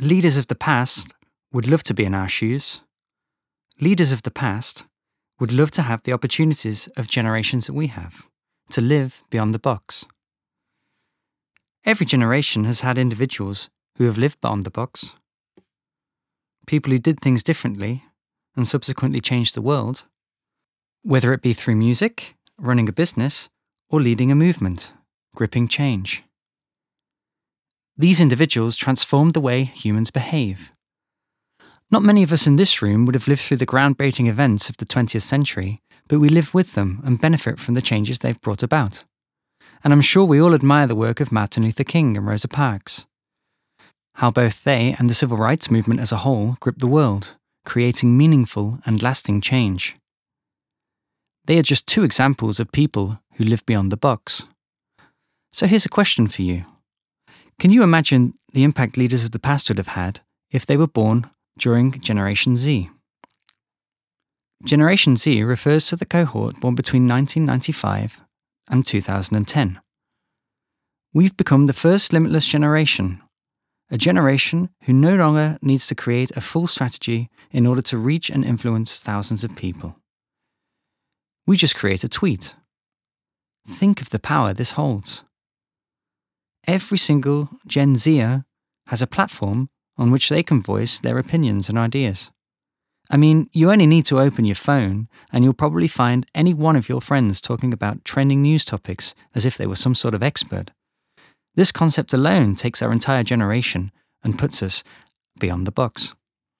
Leaders of the past would love to be in our shoes. Leaders of the past would love to have the opportunities of generations that we have, to live beyond the box. Every generation has had individuals who have lived beyond the box. People who did things differently and subsequently changed the world, whether it be through music, running a business, or leading a movement, gripping change. These individuals transformed the way humans behave. Not many of us in this room would have lived through the groundbreaking events of the 20th century, but we live with them and benefit from the changes they've brought about. And I'm sure we all admire the work of Martin Luther King and Rosa Parks. How both they and the civil rights movement as a whole gripped the world, creating meaningful and lasting change. They are just two examples of people who live beyond the box. So here's a question for you. Can you imagine the impact leaders of the past would have had if they were born during Generation Z? Generation Z refers to the cohort born between 1995 and 2010. We've become the first limitless generation, a generation who no longer needs to create a full strategy in order to reach and influence thousands of people. We just create a tweet. Think of the power this holds. Every single Gen Zer has a platform on which they can voice their opinions and ideas. I mean, you only need to open your phone and you'll probably find any one of your friends talking about trending news topics as if they were some sort of expert. This concept alone takes our entire generation and puts us beyond the box.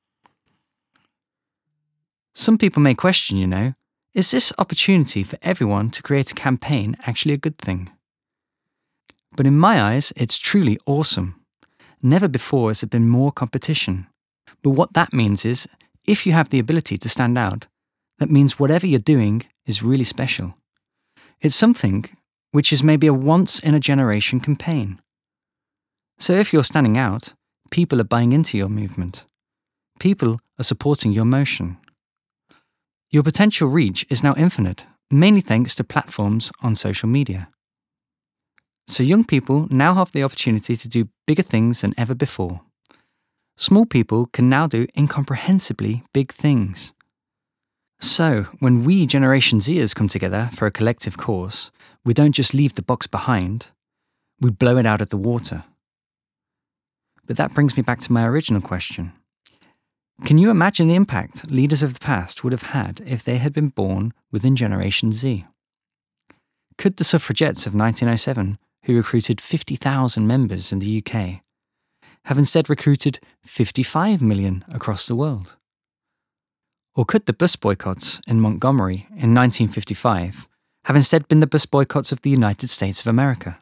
Some people may question, is this opportunity for everyone to create a campaign actually a good thing? But in my eyes, it's truly awesome. Never before has there been more competition. But what that means is, if you have the ability to stand out, that means whatever you're doing is really special. It's something which is maybe a once-in-a-generation campaign. So if you're standing out, people are buying into your movement. People are supporting your motion. Your potential reach is now infinite, mainly thanks to platforms on social media. So young people now have the opportunity to do bigger things than ever before. Small people can now do incomprehensibly big things. So, when we Generation Zers come together for a collective cause, we don't just leave the box behind, we blow it out of the water. But that brings me back to my original question. Can you imagine the impact leaders of the past would have had if they had been born within Generation Z? Could the suffragettes of 1907, who recruited 50,000 members in the UK, have instead recruited 55 million across the world? Or could the bus boycotts in Montgomery in 1955 have instead been the bus boycotts of the United States of America?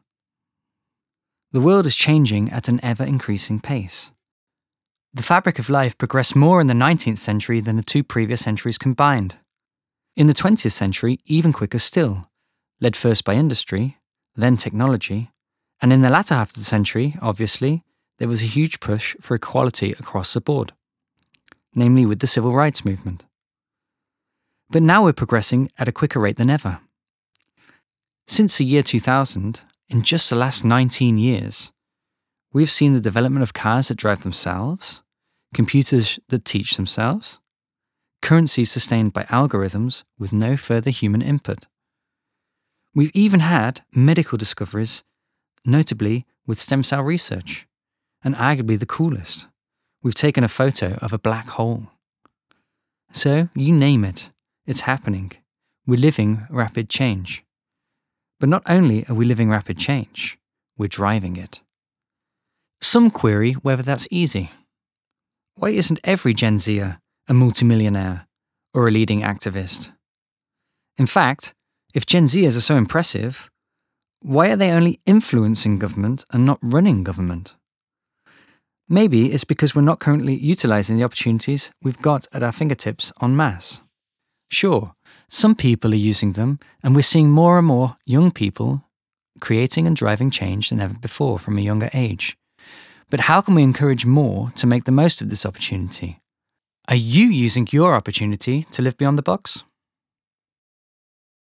The world is changing at an ever-increasing pace. The fabric of life progressed more in the 19th century than the two previous centuries combined. In the 20th century, even quicker still, led first by industry, then technology, and in the latter half of the century, obviously, there was a huge push for equality across the board, namely with the civil rights movement. But now we're progressing at a quicker rate than ever. Since the year 2000, in just the last 19 years, we've seen the development of cars that drive themselves, computers that teach themselves, currencies sustained by algorithms with no further human input. We've even had medical discoveries, notably with stem cell research, and arguably the coolest, we've taken a photo of a black hole. So, you name it, it's happening. We're living rapid change. But not only are we living rapid change, we're driving it. Some query whether that's easy. Why isn't every Gen Zer a multimillionaire or a leading activist? In fact, if Gen Zers are so impressive, why are they only influencing government and not running government? Maybe it's because we're not currently utilising the opportunities we've got at our fingertips en masse. Sure, some people are using them, and we're seeing more and more young people creating and driving change than ever before from a younger age. But how can we encourage more to make the most of this opportunity? Are you using your opportunity to live beyond the box?